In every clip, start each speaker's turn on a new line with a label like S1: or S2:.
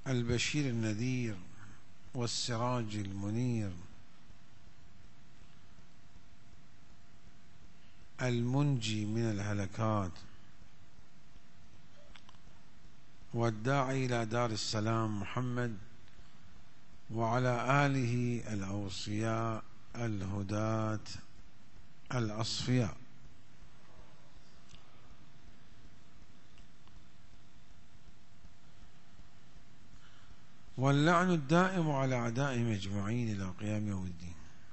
S1: البشير النذير والسراج المنير، المنجي من الهلكات، والداعي إلى دار السلام محمد وعلى آله الأوصياء الهداة الأصفياء. واللعن الدائم على أعدائهم أجمعين إلى قيام يوم الدين.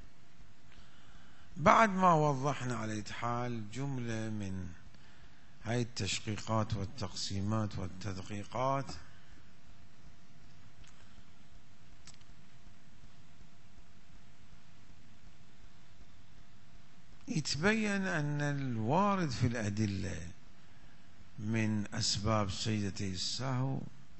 S1: بعد ما وضحنا على أي حال جملة من هاي التشقيقات والتقسيمات والتدقيقات، يتبين أن الوارد في الأدلة من أسباب سجدتي السهو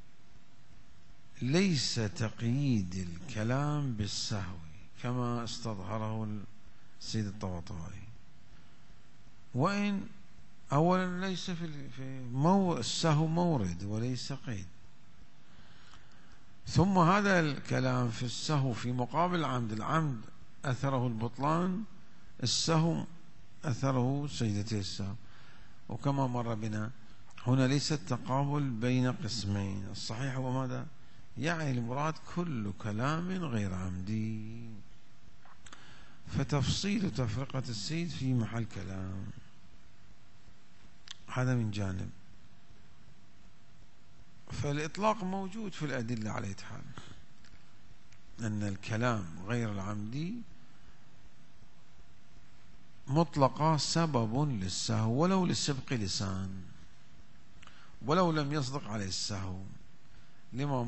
S1: ليس تقييد الكلام بالسهو كما استظهره السيد الطباطبائي، وإن أولا ليس في السهو مورد وليس قيد، ثم هذا الكلام في السهو في مقابل العمد، العمد أثره البطلان، السهو أثره سجدتي السهو. وكما مر بنا هنا ليس التقابل بين قسمين، الصحيح هو ماذا؟ يعني المراد كل كلام غير عمدي، فتفصيل تفرقة السيد في محل كلام. هذا من جانب. فالإطلاق موجود في الأدلة على أي حال أن الكلام غير العمدي مطلقا سبب للسهو ولو للسبق لسان، ولو لم يصدق عليه السهو، لما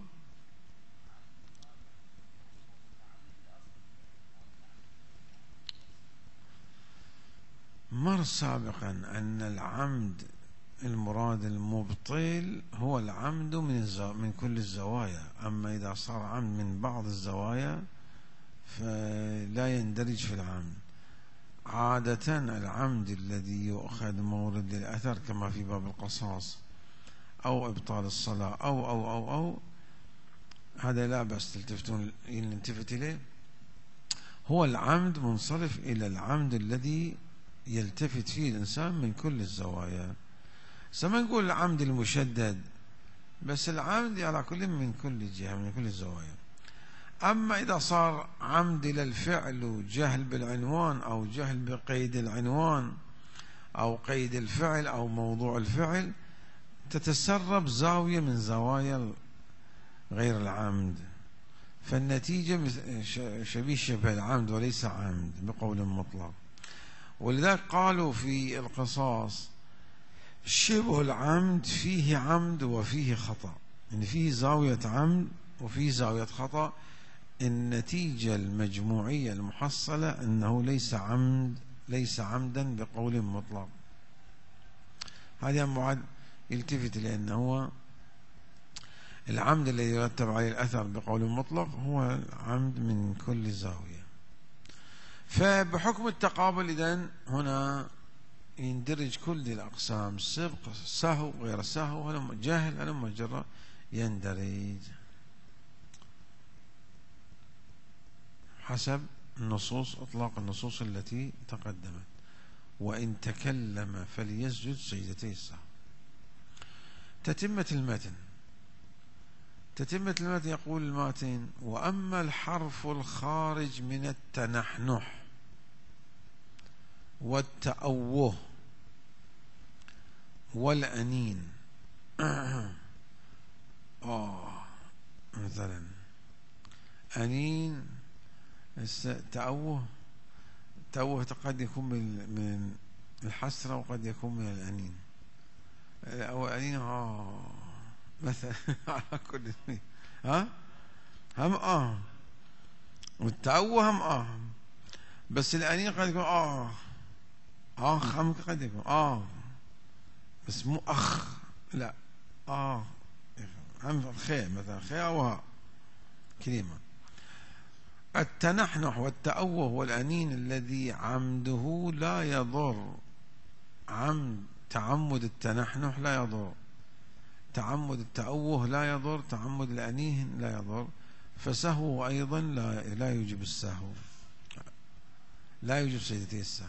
S1: مر سابقا أن العمد المراد المبطل هو العمد من كل الزوايا، أما إذا صار عمد من بعض الزوايا فلا يندرج في العمد. عادة العمد الذي يؤخذ مورد للأثر كما في باب القصاص أو إبطال الصلاة أو هذا لا بأس تلتفتون نلتفت إليه، هو العمد منصرف إلى العمد الذي يلتفت فيه الإنسان من كل الزوايا. سما نقول العمد المشدد، بس العمد على كل من كل جهة من كل الزوايا. أما إذا صار عمد إلى الفعل وجهل بالعنوان أو جهل بقيد العنوان أو قيد الفعل أو موضوع الفعل، تتسرب زاوية من زوايا غير العمد، فالنتيجة شبه العمد وليس عمد بقول مطلق. ولذلك قالوا في القصاص شبه العمد فيه عمد وفيه خطأ، يعني فيه زاوية عمد وفيه زاوية خطأ، النتيجة المجموعية المحصلة أنه ليس عمدا بقول مطلق. هذا معد يلتفت لأنه هو العمد الذي يرتب عليه الأثر بقول مطلق هو العمد من كل زاوية. فبحكم التقابل إذن هنا يندرج كل الأقسام، سبق، سهو، غير سهو، جهل، هلم جرى، يندرج حسب النصوص، إطلاق النصوص التي تقدمت. وإن تكلم فليسجد سجدتي السهو. تتمة المتن يقول الماتن: وأما الحرف الخارج من التنحنح والتأوه والأنين مثلا أنين، تأوه قد يكون من الحسرة وقد يكون من الأنين، أو أنين مثلا على كل اثنين هم والتأوه هم بس الأنين قد يكون هم قد يكون بس مو لا هم خي مثلا خي أو ها كلمة. التنحنح والتأوه والأنين الذي عمده لا يضر، تعمد التنحنح لا يضر، تعمد التأوه لا يضر، تعمد الأنيه لا يضر، فسهو أيضا لا يوجب السهو، لا يوجب سجدتي السهو.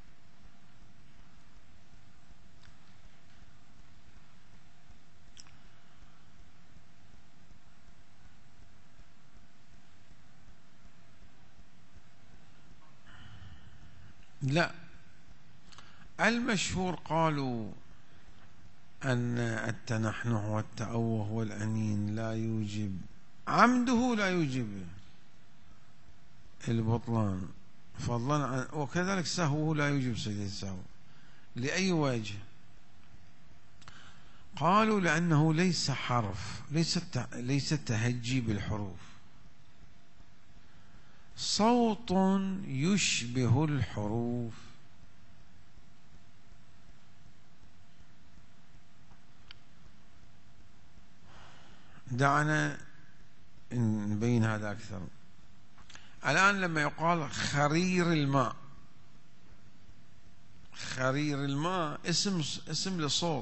S1: لا، المشهور قالوا أن التنحنح والتأوه والأنين لا يوجب، عمده لا يوجب البطلان، فضلا عن وكذلك سهوه لا يوجب سجدة السهو. لأي وجه؟ قالوا لأنه ليس حرف، ليس التهجي بالحروف، صوت يشبه الحروف. دعنا نبين هذا أكثر. الآن لما يقال خرير الماء، خرير الماء اسم للصوت،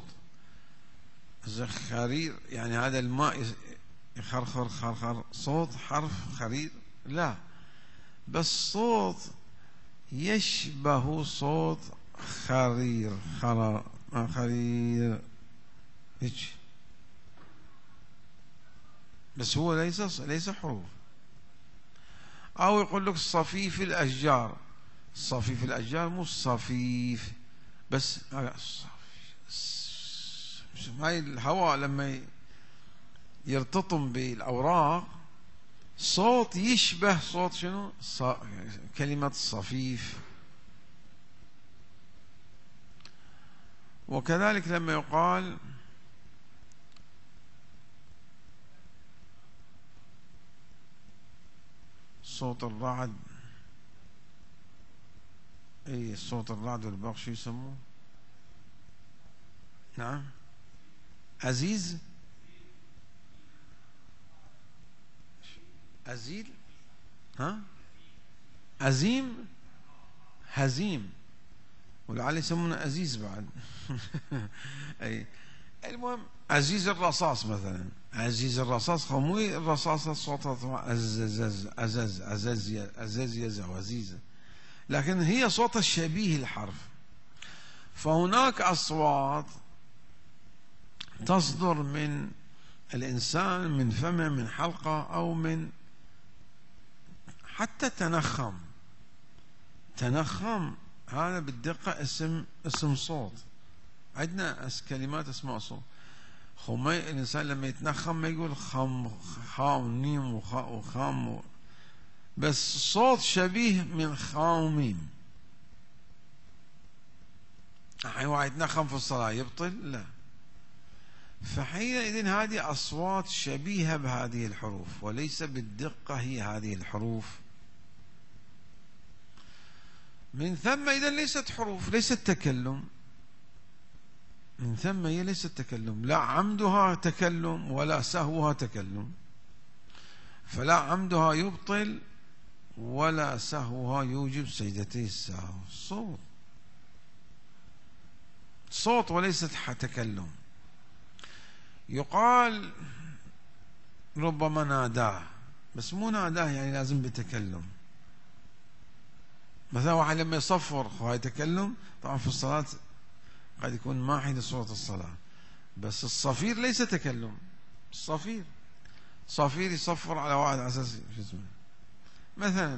S1: خرير يعني هذا الماء يخرخر خرخر، صوت حرف خرير؟ لا، بس صوت يشبه صوت خرير، خرير هيك، بس هو ليس حروف. أو يقول لك صفيف الأشجار، صفيف الأشجار مو الصفيف بس، هاي الهواء لما يرتطم بالأوراق صوت يشبه صوت شنو؟ كلمة صفيف. وكذلك لما يقال صوت الرعد، اي صوت الرعد والبرق شو يسموه؟ نعم، عزيز، أزيل، ها، أزيم، هزيم، ولعل يسمونه أزيز بعد. أي المهم عزيز الرصاص مثلا، عزيز الرصاص، مو الرصاصة صوتها أزز أزز أزز أزز يزع وزيزة، لكن هي صوت الشبيه الحرف. فهناك أصوات تصدر من الإنسان، من فمه، من حلقه، أو من حتى تنخم هذا بالدقة اسم صوت. عندنا كلمات اسمها صوت. الإنسان لما يتنخم ما يقول خام نيم وخام، بس صوت شبيه من خاوميم. الحين واحد يتنخم في الصلاة يبطل؟ لا. فحينئذ هذه أصوات شبيهة بهذه الحروف، وليس بالدقة هي هذه الحروف. من ثم إذا ليست حروف، ليست تكلم، من ثم هي ليست تكلم، لا عمدها تكلم ولا سهوها تكلم، فلا عمدها يبطل ولا سهوها يوجب سجدتي السهو. صوت وليست تكلم. يقال ربما ناداه، بس مو ناداه يعني لازم بتكلم. مثلا واحد لما يصفر هو يتكلم، طبعا في الصلاة قد يكون ما حين صورة الصلاة، بس الصفير ليس تكلم. صفير يصفر على واحد على أساس شو اسمه مثلا.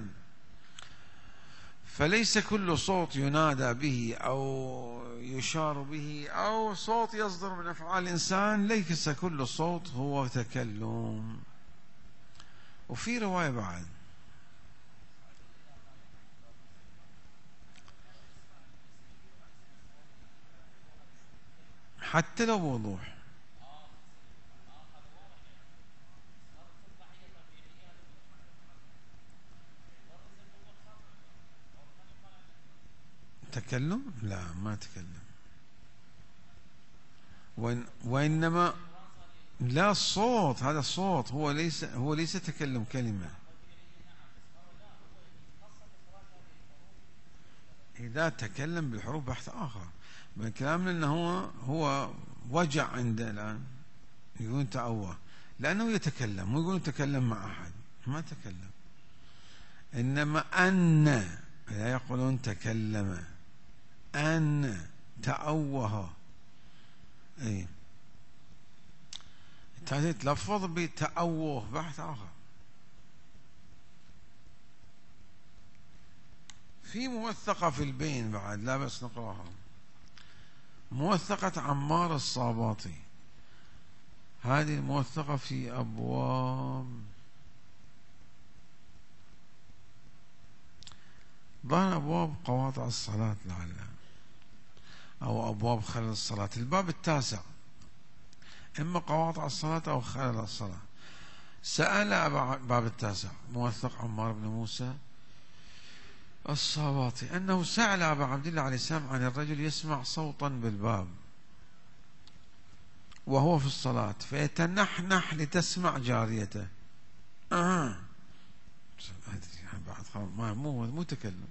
S1: فليس كل صوت ينادى به أو يشار به أو صوت يصدر من أفعال الإنسان، ليس كل صوت هو تكلم. وفي رواية بعد حتى لو بوضوح، تكلم؟ لا، ما تكلم. وإنما لا، الصوت هذا الصوت هو ليس تكلم كلمة. إذا تكلم بالحروف بحث آخر، من كلامنا أنه هو وجع عنده الآن، يقولون تأوه لأنه يتكلم، مو يقولون تكلم مع أحد، ما تكلم. إنما أن لا يقولون تكلم، أن تأوه. أي تلفظ بتأوه بحث آخر. في موثقة في البين بعد، لا بس نقراها، موثقة عمار الصاباطي. هذه الموثقة في أبواب، ظهر أبواب قواطع الصلاة لعلها، أو أبواب خلل الصلاة، الباب التاسع، إما قواطع الصلاة أو خلل الصلاة. سأل باب التاسع، موثق عمار بن موسى الصاباطي، أنه سأل أبا عبد الله عليه السلام عن الرجل يسمع صوتا بالباب وهو في الصلاة فيتنحنح لتسمع جاريته. بعد مو تكلم.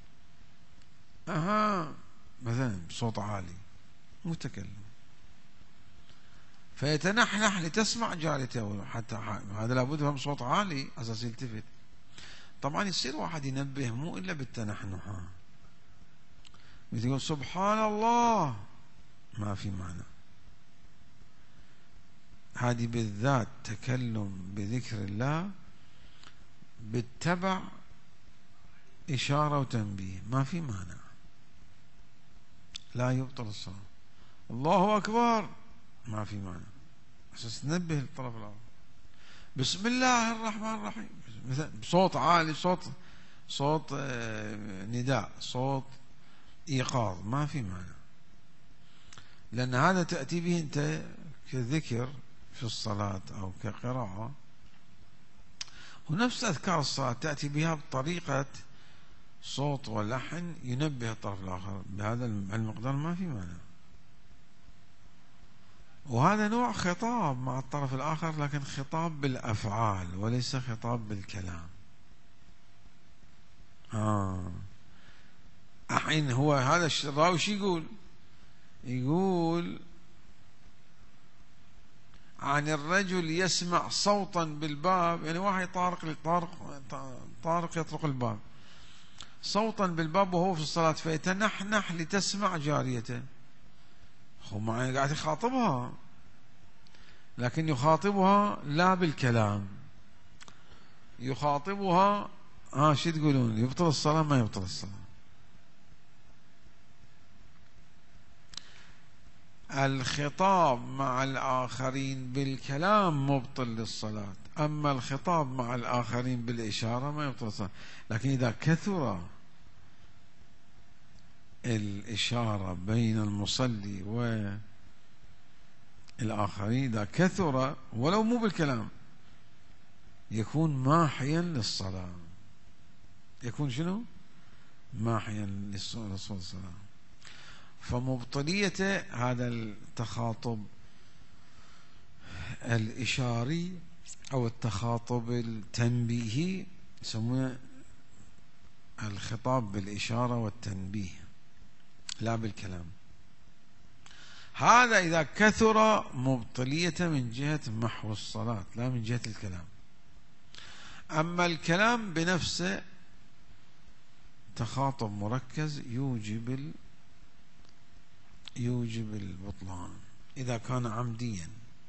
S1: مثلا بصوت عالي، مو تكلم. فيتنحنح لتسمع جاريته، حتى هذا لابد هم صوت عالي أساس يلتفت. طبعا يصير واحد ينبه مو إلا بالتنحنح، بتقول سبحان الله ما في معنى. هذه بالذات تكلم بذكر الله بالتبع إشارة وتنبيه، ما في معنى، لا يبطل الصلاة. الله أكبر ما في معنى، أساس تنبه الطرف الآخر. بسم الله الرحمن الرحيم مثلا بصوت عالي، صوت نداء، صوت إيقاظ، ما في معنى، لأن هذا تأتي به أنت كذكر في الصلاة أو كقراءة، ونفس أذكار الصلاة تأتي بها بطريقة صوت ولحن ينبه الطرف الآخر بهذا المقدار، ما في معنى. وهذا نوع خطاب مع الطرف الآخر، لكن خطاب بالأفعال وليس خطاب بالكلام. الحين هو هذا الراوي شو يقول عن الرجل يسمع صوتا بالباب، يعني واحد طارق يطرق الباب، صوتا بالباب وهو في الصلاة فيتنحنح لتسمع جاريته. هو معي قاعد يخاطبها، لكن يخاطبها لا بالكلام، يخاطبها شو تقولون، يبطل الصلاة ما يبطل الصلاة. الخطاب مع الآخرين بالكلام مبطل للصلاة، أما الخطاب مع الآخرين بالإشارة ما يبطل الصلاة. لكن إذا كثر الإشارة بين المصلي والآخرين، إذا كثر ولو مو بالكلام يكون ماحيا للصلاة، يكون شنو؟ ماحيا للصلاة. فمبطلية هذا التخاطب الإشاري أو التخاطب التنبيهي يسمونه الخطاب بالإشارة والتنبيه لا بالكلام. هذا إذا كثر مبطلية من جهة محو الصلاة لا من جهة الكلام. أما الكلام بنفسه تخاطب مركز يوجب البطلان إذا كان عمديا.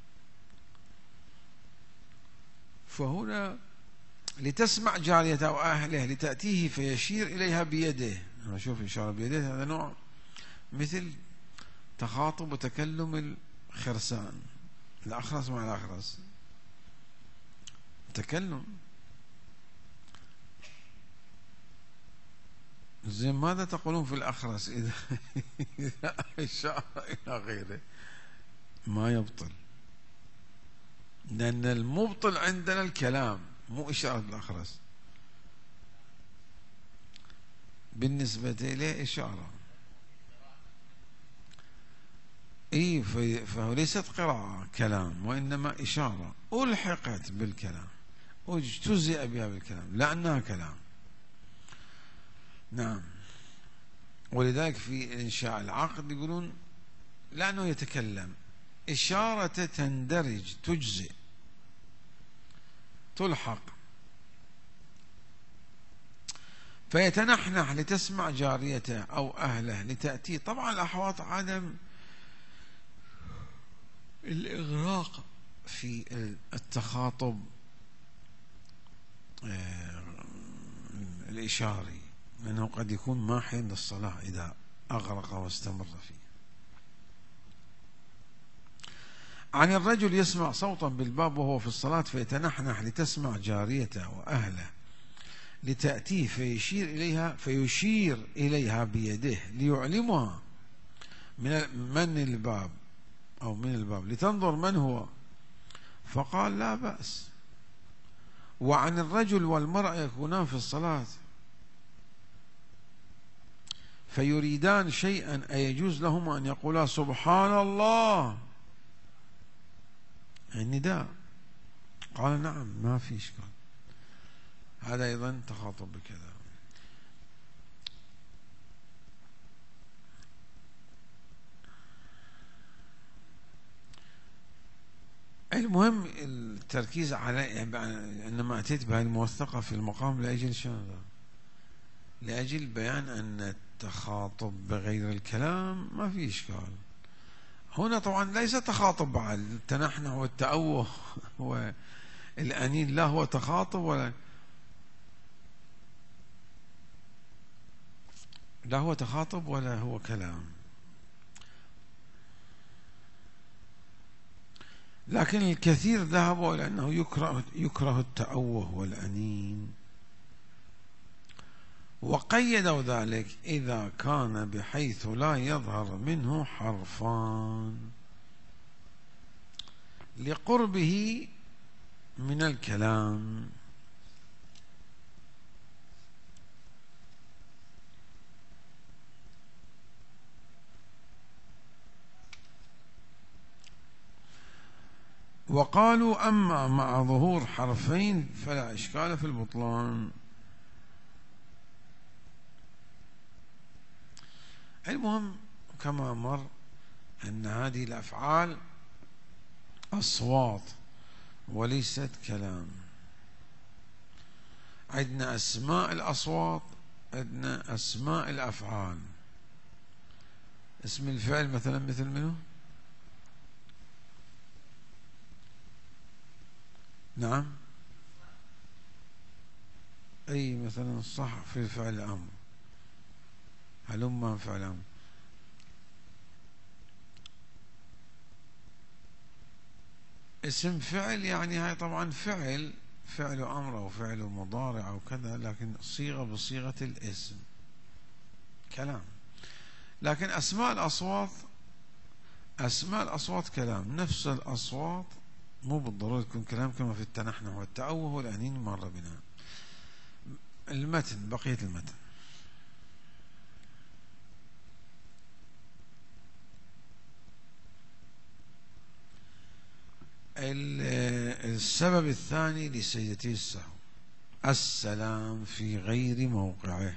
S1: فهنا لتسمع جاريته أو أهله لتأتيه فيشير إليها بيده. أنا أشوف إشارة بيده، هذا نوع مثل تخاطب وتكلم الخرسان، الأخرس مع الأخرس تكلم. زين ماذا تقولون في الأخرس إذا أشار إلى غيره؟ ما يبطل، لأن المبطل عندنا الكلام مو إشارة الأخرس، بالنسبة إليه إشارة. فهو ليست قراءة كلام وإنما إشارة ألحقت بالكلام واجتزئ بها بالكلام لأنها كلام. نعم. ولذلك في إنشاء العقد يقولون لأنه يتكلم إشارة تندرج تجزئ تلحق، فيتنحنح لتسمع جاريته أو أهله لتأتي. طبعا الأحواط عدم الإغراق في التخاطب الإشاري، لأنه قد يكون ماحيا للصلاة إذا أغرق واستمر فيه. عن الرجل يسمع صوتا بالباب وهو في الصلاة فيتنحنح لتسمع جاريته وأهله لتأتيه فيشير إليها بيده ليعلمها من الباب أو من الباب لتنظر من هو، فقال لا بأس. وعن الرجل والمرأة يكونان في الصلاة فيريدان شيئا أيجوز لهما أن يقولا سبحان الله النداء؟ قال نعم ما في إشكال، هذا أيضا تخاطب بكذا. المهم التركيز على عندما أتيت بهذه الموثقة في المقام لأجل شنو؟ لأجل بيان أن التخاطب بغير الكلام ما في إشكال. هنا طبعا ليس تخاطب بعد التنحنح والتأوه والأنين، لا هو تخاطب ولا لا هو تخاطب ولا هو كلام، لكن الكثير ذهبوا إلى أنه يكره التأوه والأنين، وقيدوا ذلك إذا كان بحيث لا يظهر منه حرفان لقربه من الكلام. وقالوا أما مع ظهور حرفين فلا إشكال في البطلان. المهم كما مر أن هذه الأفعال أصوات وليست كلام. عندنا أسماء الأصوات، عندنا أسماء الأفعال. اسم الفعل مثلا مثل منه؟ نعم أي مثلا صح في فعل الأمر، هلما فعل أمر. اسم فعل يعني هاي طبعا فعل أمر أو فعل مضارع أو كذا، لكن صيغة بصيغة الاسم كلام. لكن أسماء الأصوات كلام. نفس الأصوات مو بالضرورة تكون كلام، كما في التنحنح والتأوه والأنين مر بنا. المتن، بقية المتن. السبب الثاني لسجدتي السهو السلام في غير موقعه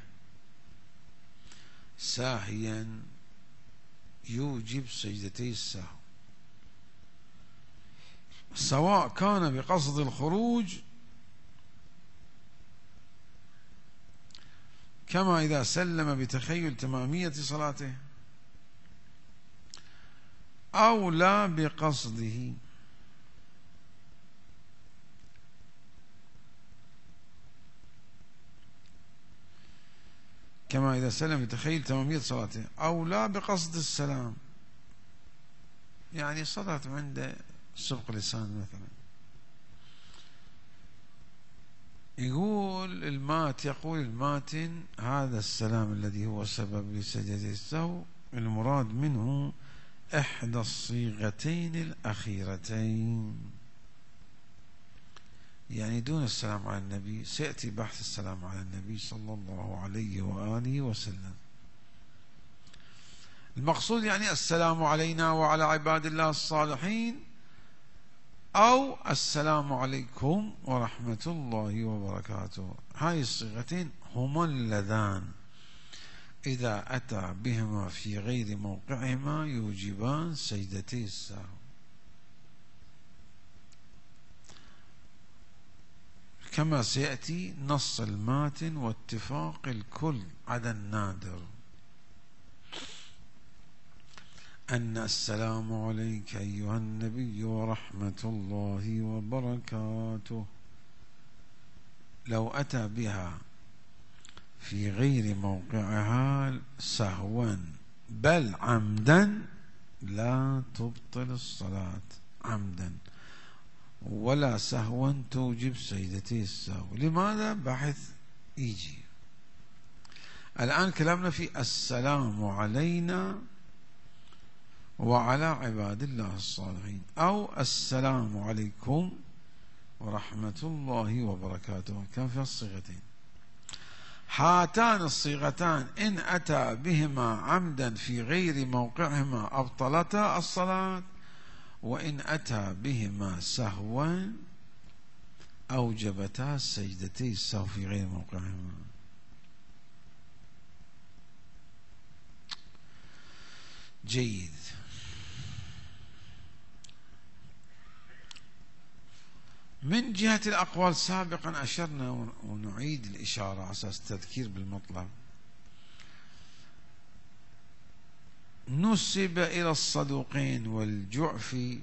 S1: ساهيا يوجب سجدتي السهو، سواء كان بقصد الخروج كما إذا سلم بتخيل تمامية صلاته أو لا بقصده، كما إذا سلم بتخيل تمامية صلاته أو لا بقصد السلام، يعني صلاة عنده سبق لسان مثلا. يقول الماتن هذا السلام الذي هو سبب لسجدة السهو المراد منه إحدى الصيغتين الأخيرتين، يعني دون السلام على النبي. سيأتي بحث السلام على النبي صلى الله عليه وآله وسلم. المقصود يعني السلام علينا وعلى عباد الله الصالحين، أو السلام عليكم ورحمة الله وبركاته. هاي الصيغتين هما اللذان إذا أتى بهما في غير موقعهما يوجبان سجدتي السهو. كما سيأتي نص الماتن واتفاق الكل عدا النادر أن السلام عليك أيها النبي ورحمة الله وبركاته لو أتى بها في غير موقعها سهوا بل عمدا لا تبطل الصلاة عمدا، ولا سهوا توجب سجدتي السهو. لماذا؟ بحث يجي. الآن كلامنا في السلام علينا وعلى عباد الله الصالحين، أو السلام عليكم ورحمة الله وبركاته، كان في الصيغتين. هاتان الصيغتان إن أتى بهما عمدا في غير موقعهما أبطلتا الصلاة، وإن أتى بهما سهوا أوجبتا سجدتي السهو في غير موقعهما. جيد. من جهة الأقوال سابقا أشرنا ونعيد الإشارة على أساس التذكير بالمطلب. نسب إلى الصدوقين والجعفي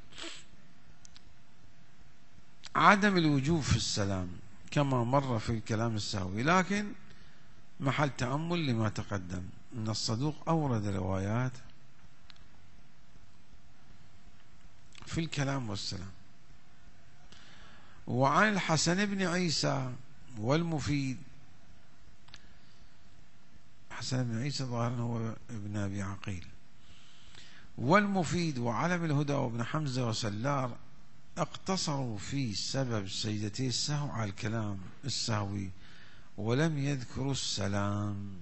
S1: عدم الوجوب في السلام كما مر في الكلام السهوي، لكن محل تأمل لما تقدم أن الصدوق أورد روايات في الكلام والسلام. وعن الحسن بن عيسى والمفيد، حسن بن عيسى ظاهرا هو ابن أبي عقيل، والمفيد وعلم الهدى وابن حمزة وسلار اقتصروا في سبب سجدتي السهو على الكلام السهوي ولم يذكروا السلام.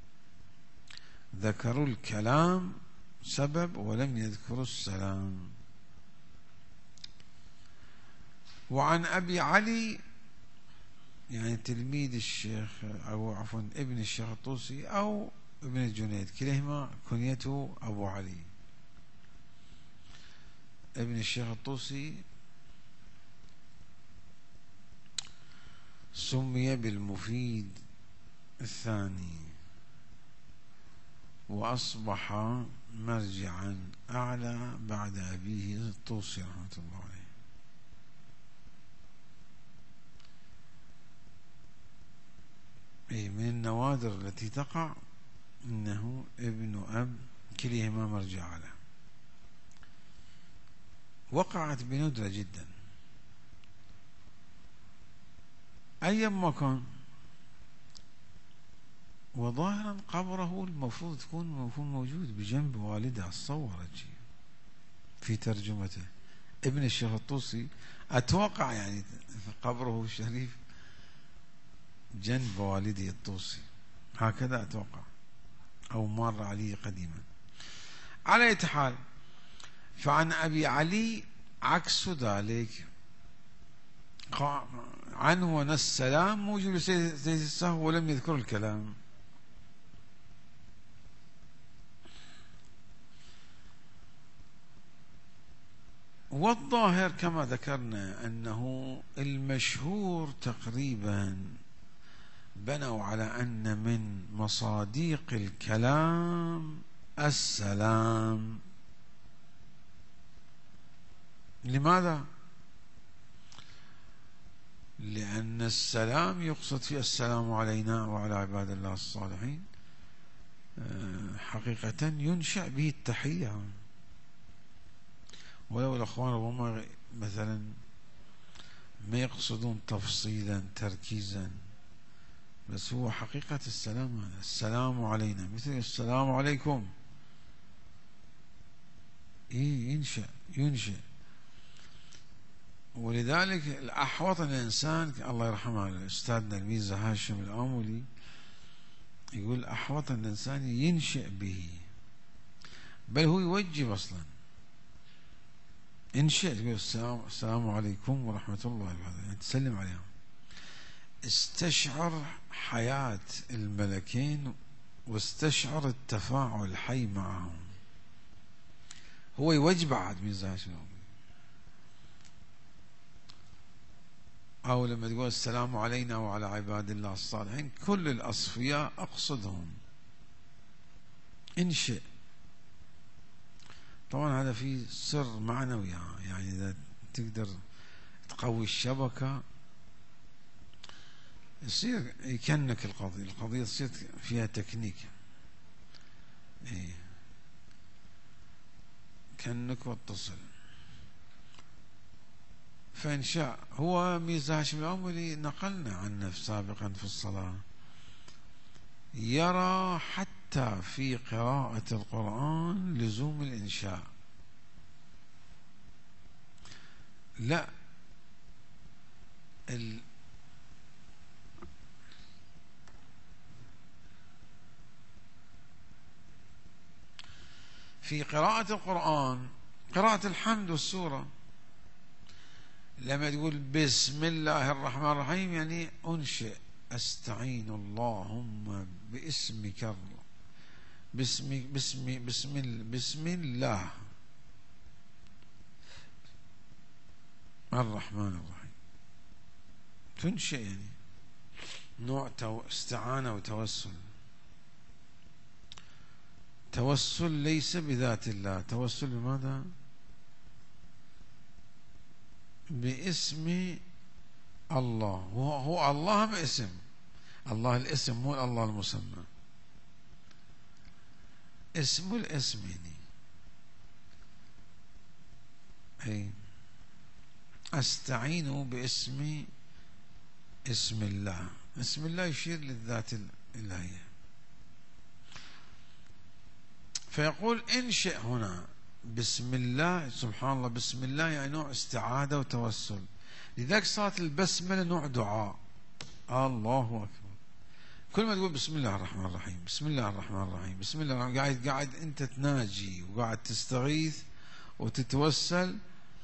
S1: ذكروا الكلام سبب ولم يذكروا السلام. وعن أبي علي يعني تلميذ الشيخ أو عفوا ابن الشيخ الطوسي أو ابن الجنيد، كليهما كنيته أبو علي. ابن الشيخ الطوسي سمي بالمفيد الثاني وأصبح مرجعا أعلى بعد أبيه الطوسي رحمة الله عليه. من النوادر التي تقع إنه ابن أب كليهما مرجع له. وقعت بندرة جدا أيما كان، وظاهرا قبره المفروض تكون موجود بجنب والده. الصورة في ترجمته ابن الشيخ الطوسي أتوقع يعني قبره الشريف جنب والدي الطوسي، هكذا أتوقع أو مر علي قديما. على أي حال، فعن أبي علي عكس ذلك، عنوان السلام موجب سجدة السهو ولم يذكر الكلام. والظاهر كما ذكرنا أنه المشهور تقريبا بنوا على أن من مصاديق الكلام السلام. لماذا؟ لأن السلام يقصد فيه السلام علينا وعلى عباد الله الصالحين، حقيقة ينشأ به التحية. ولو الأخوان ربما مثلا ما يقصدون تفصيلا تركيزا، بس هو حقيقة السلام السلام علينا، مثل السلام عليكم. ينشأ. ولذلك الأحوط الإنسان الله يرحمه أستاذنا الميزة هاشم الآمولي يقول أحوط الإنسان ينشأ به، بل هو يوجب أصلا انشأ، يقول السلام عليكم ورحمة الله وبركاته، يعني تسلم عليهم. استشعر حياة الملكين واستشعر التفاعل الحي معهم. هو يوجب عاد ميزة هاشم. أو لما تقول السلام علينا وعلى عباد الله الصالحين، كل الأصفياء أقصدهم. انشئ. طبعا هذا فيه سر معنوي، يعني إذا تقدر تقوي الشبكة يصير يكنك القضية تصير فيها تكنيك. كنك واتصل. فإنشاء هو ميزة هاشم العمري نقلنا عنه سابقا في الصلاة، يرى حتى في قراءة القرآن لزوم الإنشاء. لا، في قراءة القرآن، قراءة الحمد والسورة، لما تقول بسم الله الرحمن الرحيم يعني أنشئ، أستعين اللهم باسمك، بسم الله الرحمن الرحيم. تنشئ يعني نوع استعانة وتوسل. توسل ليس بذات الله، توسل بماذا؟ باسم الله. هو الله هم اسم الله، الاسم مو الله المسمى، اسم الاسم يعني. أي أستعين باسم الله. اسم الله يشير للذات الإلهية. فيقول انشئ هنا بسم الله. سبحان الله، بسم الله يعني نوع استعاذة وتوسل. لذلك صارت البسملة نوع دعاء. الله أكبر. كل ما تقول بسم الله الرحمن الرحيم، بسم الله الرحمن الرحيم، بسم الله الرحمن الرحيم، قاعد أنت تناجي وقاعد تستغيث وتتوسل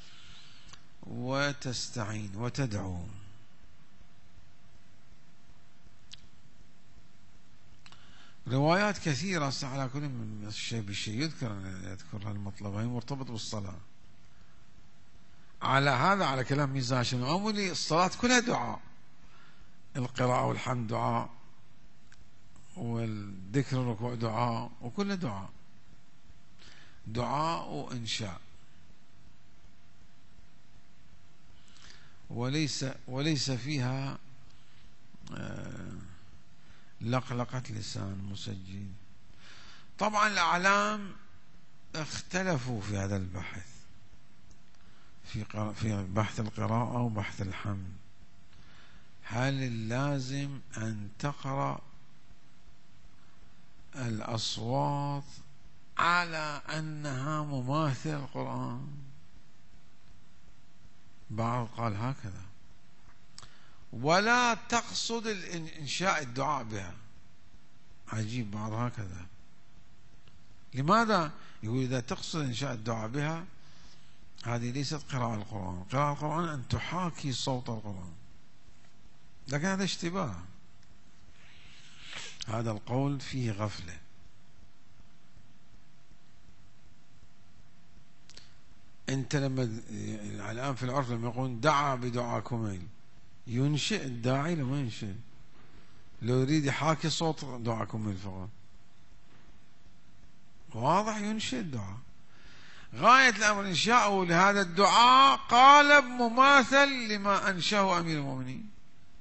S1: وتستعين وتدعو. روايات كثيرة على كل من الشيء بالشيء يذكر المطلب، هي مرتبط بالصلاة. على هذا، على كلام ميزة هاشم العمري، الصلاة كلها دعاء. القراءة والحمد دعاء، والذكر والركوع دعاء، وكل دعاء، دعاء وإنشاء. وليس فيها لقلقة لسان مسجل. طبعا الأعلام اختلفوا في هذا البحث، في بحث القراءة وبحث الحمد. هل اللازم أن تقرأ الأصوات على أنها مماثل القرآن؟ بعض قال هكذا، ولا تقصد إنشاء الدعاء بها. عجيب، بعض هكذا. لماذا؟ يقول إذا تقصد إنشاء الدعاء بها هذه ليست قراءة القرآن. قراءة القرآن أن تحاكي صوت القرآن، لكن هذا اشتباه. هذا القول فيه غفلة. أنت لما الآن في العرف لما يقول دعا بدعاء كميل، ينشئ الداعي لما ينشئ، لو يريد يحاكي صوت دعاء كميل فقط، واضح، ينشئ الدعاء. غاية الأمر إنشاؤه لهذا الدعاء قالب مماثل لما أنشأه أمير المؤمنين.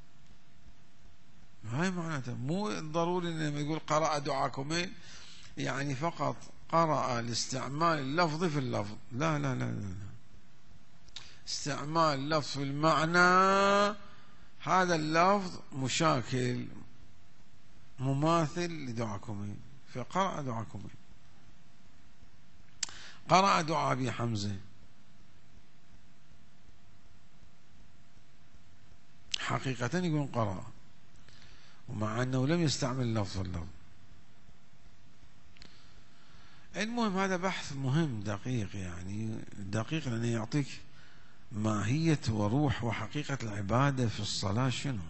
S1: هاي معناته مو ضروري لما يقول قرأ دعاء كميل يعني فقط قرأ لاستعمال اللفظ في اللفظ. لا لا لا لا، استعمال اللفظ في المعنى، هذا اللفظ مشاكل مماثل لدعاء كميل، فقرأ دعاء كميل. قرأ دعاء أبي حمزة، حقيقة يقول قرأ، ومع أنه لم يستعمل اللفظ في اللفظ. المهم هذا بحث مهم دقيق، يعني دقيق لأنه يعطيك ماهية وروح وحقيقة العبادة في الصلاة شنو،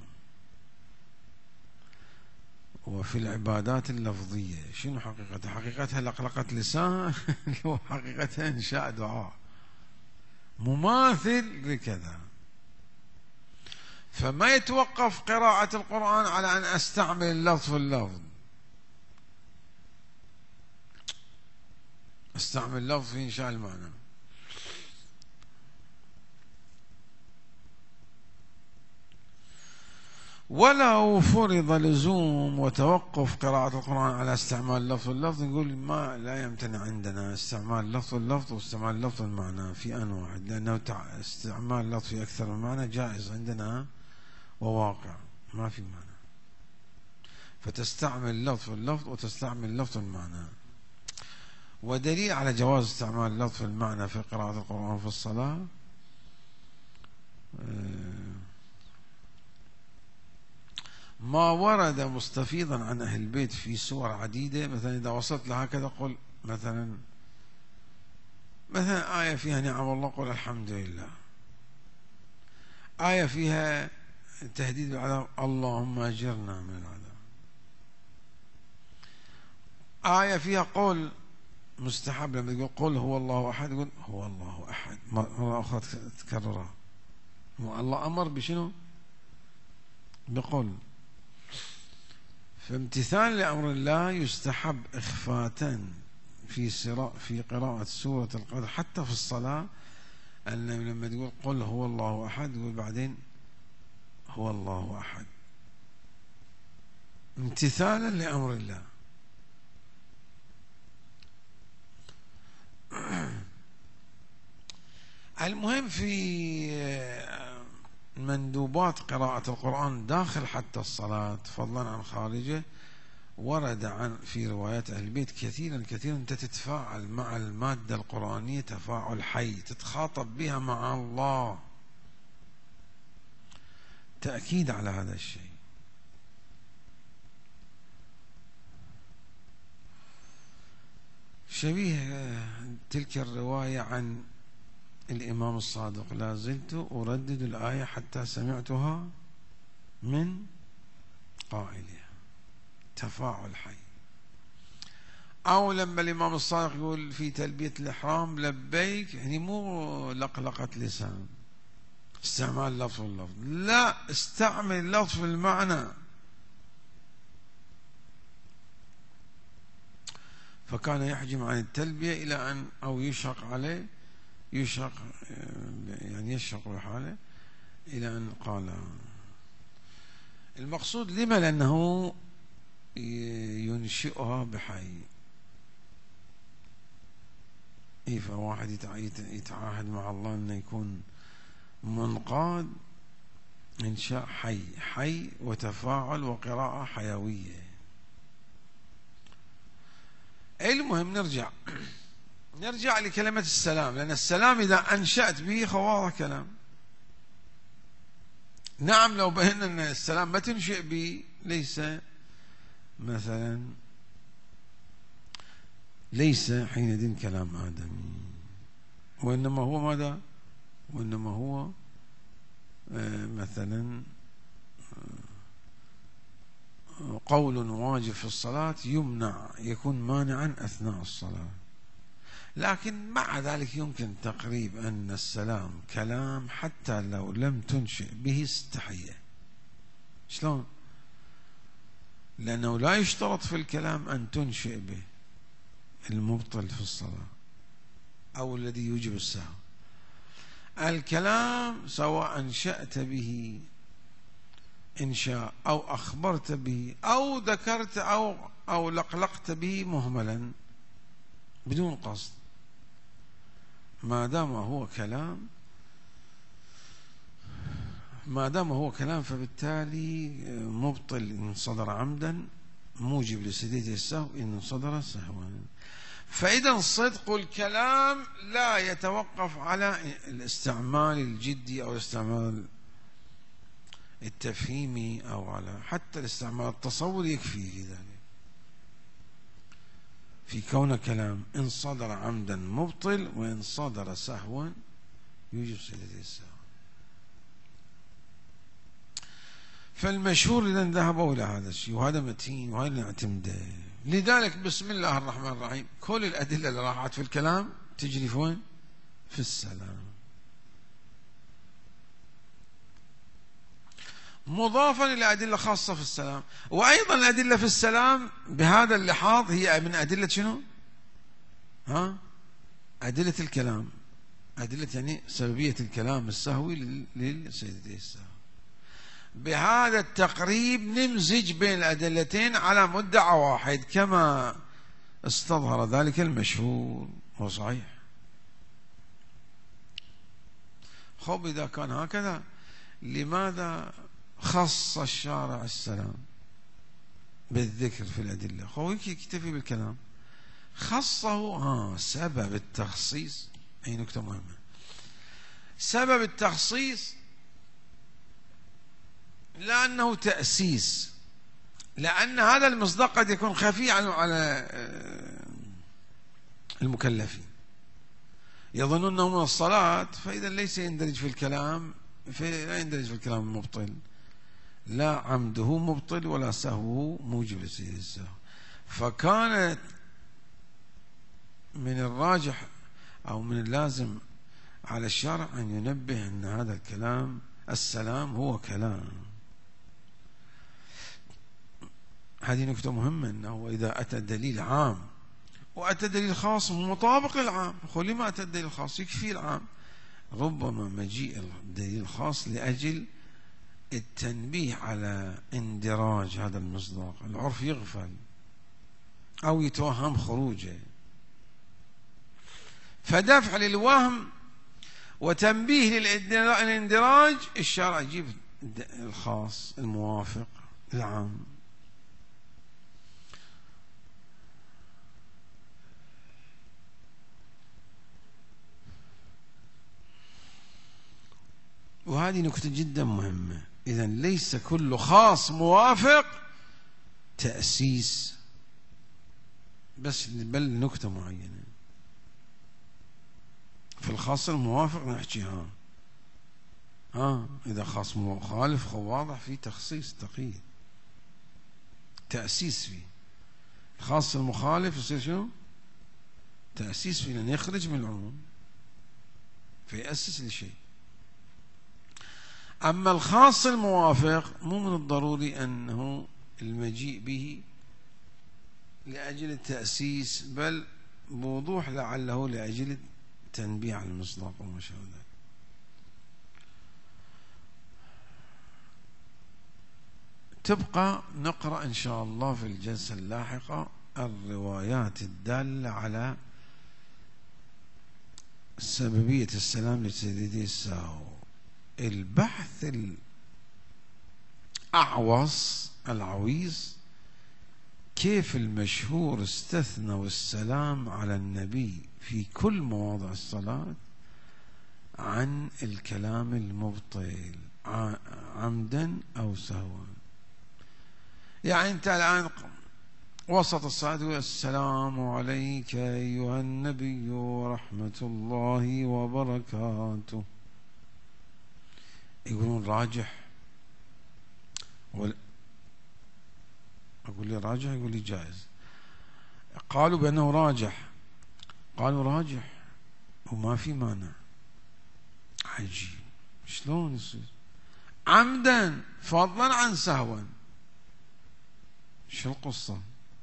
S1: وفي العبادات اللفظية شنو حقيقتها. حقيقتها لقلقة لسان وحقيقتها إنشاء دعاء مماثل لكذا. فما يتوقف قراءة القرآن على أن أستعمل اللفظ في اللفظ، استعمل اللفظ في إنشاء المعنى. ولو فرض لزوم وتوقف قراءة القرآن على استعمال لفظ اللفظ، نقول ما لا يمتنع عندنا استعمال لفظ اللفظ واستعمال لفظ المعنى في آن واحد، لأنه استعمال اللفظ في أكثر من معنى جائز عندنا وواقع، ما في معنى. فتستعمل لفظ اللفظ وتستعمل لفظ المعنى. ودليل على جواز استعمال لفظ المعنى في قراءة القرآن في الصلاة ما ورد مستفيضا عن أهل البيت في سور عديدة. مثلا إذا وصلت لهكذا قل مثلا آية فيها نعم الله قل الحمد لله، آية فيها تهديد بالعذاب اللهم أجرنا من العذاب، آية فيها قول مستحب لما يقول قل هو الله أحد يقول هو الله أحد مرة أخرى تكررها. الله أمر بشنو؟ بقول. فامتثال لأمر الله يستحب إخفاة في قراءة سورة القدر حتى في الصلاة، أن لما تقول قل هو الله أحد يقول بعدين هو الله أحد امتثالا لأمر الله. المهم في مندوبات قراءة القرآن داخل حتى الصلاة فضلا عن خارجه، ورد في روايات أهل البيت كثيرا أنت تتفاعل مع المادة القرآنية تفاعل حي، تتخاطب بها مع الله، تأكيد على هذا الشيء. شبيه تلك الرواية عن الإمام الصادق لا زلت أردد الآية حتى سمعتها من قائلها، تفاعل حي. أو لما الإمام الصادق يقول في تلبية الإحرام لبيك، يعني مو لقلقة لسان استعمال لفظ اللفظ، لا، استعمل لفظ المعنى. فكان يحجم عن التلبية إلى أن أو يشق عليه يعني يشق بحاله إلى أن قال. المقصود لما؟ لأنه ينشئها بحي. فواحد يتعاهد مع الله أنه يكون منقاد إنشاء حي وتفاعل وقراءة حيوية. المهم نرجع لكلمة السلام، لأن السلام إذا أنشأت به خواض كلام. نعم لو بينا أن السلام ما تنشئ به ليس حينئذ كلام آدمي، وإنما هو ماذا؟ وإنما هو مثلا قول واجب في الصلاة يكون مانعا أثناء الصلاة. لكن مع ذلك يمكن تقريب أن السلام كلام حتى لو لم تنشئ به استحية. شلون؟ لأنه لا يشترط في الكلام أن تنشئ به المبطل في الصلاة أو الذي يوجب السهو. الكلام سواء أنشأت به إنشاء أو أخبرت به أو ذكرت أو لقلقت به مهملا بدون قصد، ما دام هو كلام فبالتالي مبطل إن صدر عمدا، موجب لسديد السهو إن صدر سهوا. فإذا صدق الكلام لا يتوقف على الاستعمال الجدي أو الاستعمال التفهيمي أو على حتى الاستعمال التصوري يكفي في ذلك، في كون كلام إن صدر عمدا مبطل وإن صدر سهوا يوجب سديد السهو. فالمشهور إذا ذهبوا إلى هذا الشيء، وهذا متين وهذا نعتمده. لذلك بسم الله الرحمن الرحيم كل الأدلة اللي راحت في الكلام تجري في وين؟ في السلام. مضافا إلى أدلة خاصة في السلام. وأيضا الأدلة في السلام بهذا اللحاظ هي من أدلة شنو؟ أدلة الكلام، أدلة يعني سببية الكلام السهوي للسجدتين السهو. بهذا التقريب نمزج بين الأدلتين على مدعى واحد كما استظهر ذلك المشهور وصحيح. خب إذا كان هكذا لماذا خص الشارع السلام بالذكر في الأدلة؟ خب يكتفي بالكلام، خصه سبب التخصيص. أي نكتة مهمة، سبب التخصيص لأنه تأسيس، لأن هذا المصداق قد يكون خفي على المكلفين، يظنون أنه من الصلاة، فإذا ليس يندرج في الكلام، لا يندرج في الكلام المبطل، لا عمده مبطل ولا سهوه موجب لسجود السهو. فكانت من الراجح أو من اللازم على الشرع أن ينبه أن هذا الكلام السلام هو كلام. هذه نكتة مهمة، أنه إذا أتى دليل عام وأتى دليل خاص مطابق للعام، لما أتى الدليل الخاص يكفي العام. ربما مجيء الدليل الخاص لأجل التنبيه على اندراج هذا المصداق، العرف يغفل أو يتوهم خروجه، فدفع للوهم وتنبيه للاندراج الشرع يجيب الخاص الموافق للعام. وهذه نكتة جدا مهمة. إذا ليس كل خاص موافق تأسيس بس، بل نكتة معينة. في الخاص الموافق نحكي إذا خاص مخالف واضح في تخصيص تقييد تأسيس فيه. الخاص المخالف يصير شنو؟ تأسيس فيه، لأن يخرج من العموم فيأسس لشيء. أما الخاص الموافق مو من الضروري أنه المجيء به لأجل التأسيس، بل بوضوح لعله لأجل تنبيه على المصداق وما شابه ذلك. تبقى نقرأ إن شاء الله في الجلسة اللاحقة الروايات الدالة على سببية السلام لسجدتي السهو. البحث العويص كيف المشهور استثنوا السلام على النبي في كل مواضع الصلاة عن الكلام المبطل عمدا أو سهوا. يعني أنت الآن وسط الصلاة تقول السلام عليك أيها النبي ورحمة الله وبركاته، يقولون راجح، أقول لي راجح، يقول لي جائز. قالوا بأنه راجح، قالوا راجح وما في مانع. عجيب، شلون يصير عمدا فضلا عن سهوا؟ شو القصة؟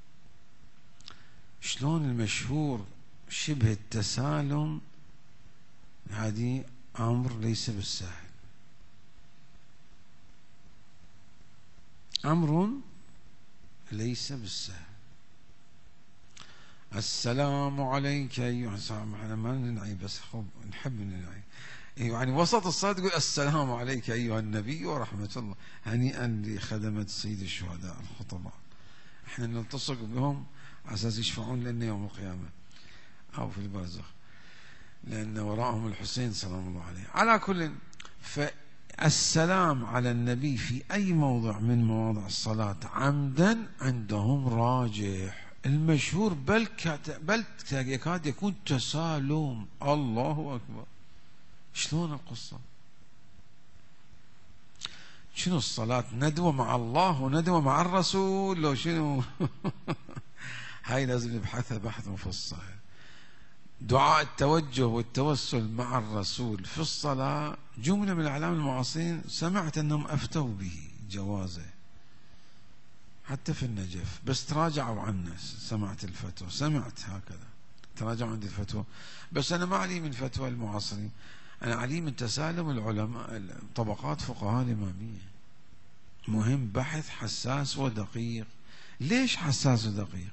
S1: شلون المشهور شبه التسالم؟ هذه أمر ليس بالسهل، أمر ليس بالسهل. السلام عليك أيها السلام، احنا ما ننعي بس نحب ننعي. يعني وسط الصلاة تقول السلام عليك أيها النبي ورحمة الله. هنيئا لخدمة سيد الشهداء الخطباء، احنا نلتصق بهم على أساس يشفعون لنا يوم القيامة أو في البرزخ، لأن وراءهم الحسين سلام الله عليه. على كل، فالسلام على النبي في أي موضع من مواضع الصلاة عمدا عندهم راجح. المشهور بل يكاد يكون تسالم. الله أكبر، شلون القصة؟ شنو الصلاة؟ ندوة مع الله وندوة مع الرسول لو شنو؟ هاي لازم نبحثها بحث مفصل. دعاء التوجه والتوسل مع الرسول في الصلاة جملة من الأعلام المعاصرين سمعت أنهم أفتوا به جوازه حتى في النجف، بس تراجعوا عنه. سمعت الفتوى، سمعت هكذا تراجعوا عندي الفتوى، بس أنا ما علي من فتوى المعاصرين، أنا علي من تسالم العلماء طبقات فقهاء الإمامية. مهم، بحث حساس ودقيق. ليش حساس ودقيق؟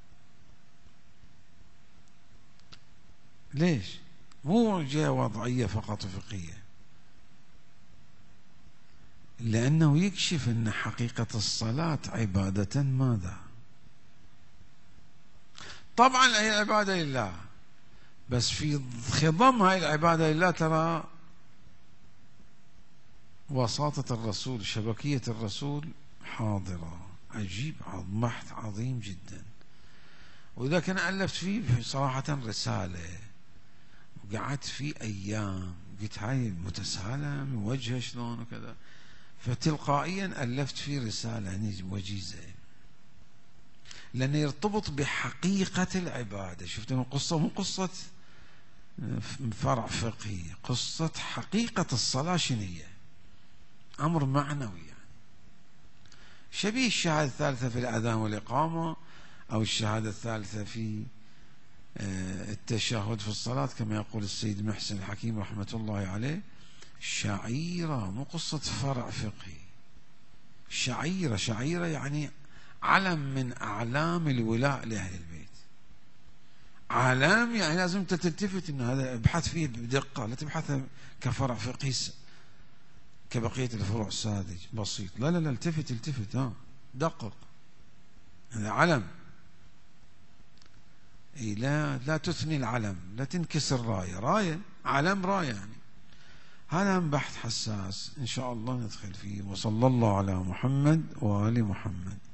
S1: ليش؟ مو جهة وضعية فقط فقهية، لأنه يكشف أن حقيقة الصلاة عبادة ماذا؟ طبعا هي عبادة لله، بس في خضم هاي العبادة لله ترى وساطة الرسول، شبكية الرسول حاضرة. عجيب، بحث عظيم جدا. وإذا أنا ألفت فيه صراحة رسالة، وقعدت فيه أيام، قلت هاي متسالة من وجهه شلون وكذا، فتلقائيا ألفت فيه رسالة يعني وجيزة، لأنه يرتبط بحقيقة العبادة. شفت أنه قصة مو قصة فرع فقهي، قصة حقيقة الصلاة شنية، أمر معنوي يعني. شبيه الشهادة الثالثة في الأذان والإقامة، أو الشهادة الثالثة في التشهد في الصلاة، كما يقول السيد محسن الحكيم رحمة الله عليه، شعيرة، مو قصة فرع فقهي. شعيرة، شعيرة يعني علم من أعلام الولاء لأهل البيت. علام يعني لازم تلتفت إن هذا ابحث فيه بدقة، لا تبحث كفرع فقهي كبقية الفروع ساذج بسيط. لا لا لا، التفت دقق، هذا علم. لا تثني العلم، لا تنكسر راية علم راية يعني. هذا بحث حساس إن شاء الله ندخل فيه. وصلى الله على محمد وآل محمد.